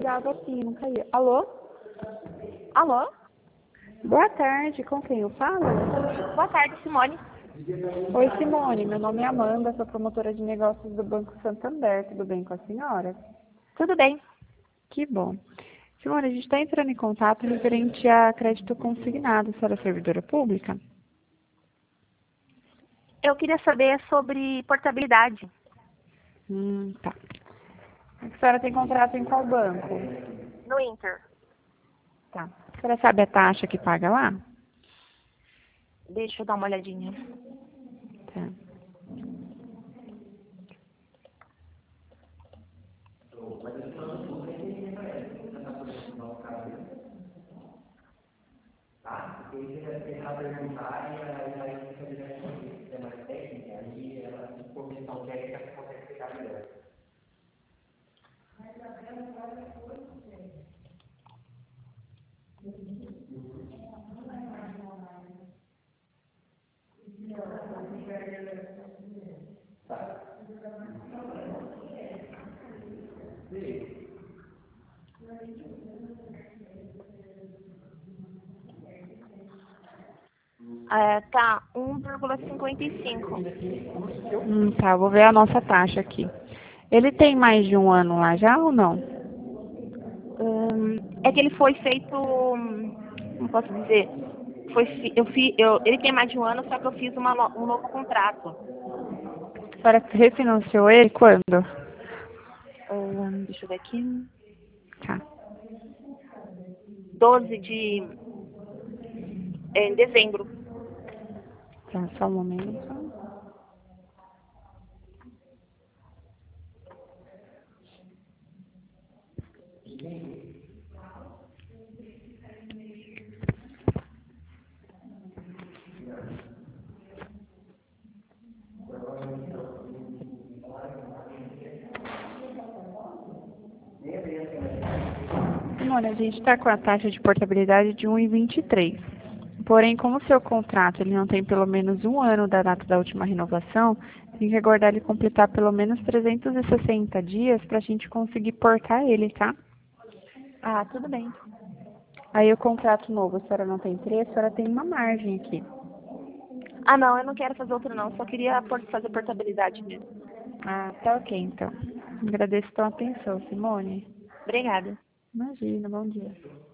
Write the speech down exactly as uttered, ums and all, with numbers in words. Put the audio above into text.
ligava assim, não caía. Alô? Alô? Boa tarde, com quem eu falo? Boa tarde, Simone. Oi, Simone, meu nome é Amanda, sou promotora de negócios do Banco Santander. Tudo bem com a senhora? Tudo bem? Que bom. Simone, a gente está entrando em contato referente a crédito consignado. A senhora é servidora pública? Eu queria saber sobre portabilidade. Hum, tá. A senhora tem contrato em qual banco? No Inter. Tá. A senhora sabe a taxa que paga lá? Deixa eu dar uma olhadinha. Tá. É, tá, um vírgula cinquenta e cinco. Hum, tá, vou ver a nossa taxa aqui. Ele tem mais de um ano lá já ou não? Hum, é que ele foi feito, hum, como posso dizer? Foi, fi- eu fi, eu, ele tem mais de um ano, só que eu fiz uma no- um novo contrato. A senhora refinanciou ele quando? Hum, deixa eu ver aqui. Tá. doze de é, dezembro. Tá, só um momento. Simone, a gente está com a taxa de portabilidade de um vírgula vinte e três. Porém, como o seu contrato ele não tem pelo menos um ano da data da última renovação, tem que aguardar ele completar pelo menos trezentos e sessenta dias para a gente conseguir portar ele, tá? Ah, tudo bem. Aí o contrato novo, a senhora não tem preço, a senhora tem uma margem aqui. Ah, não, eu não quero fazer outro não, só queria por- fazer portabilidade mesmo. Ah, tá ok, então. Agradeço a sua atenção, Simone. Obrigada. Imagina, bom dia.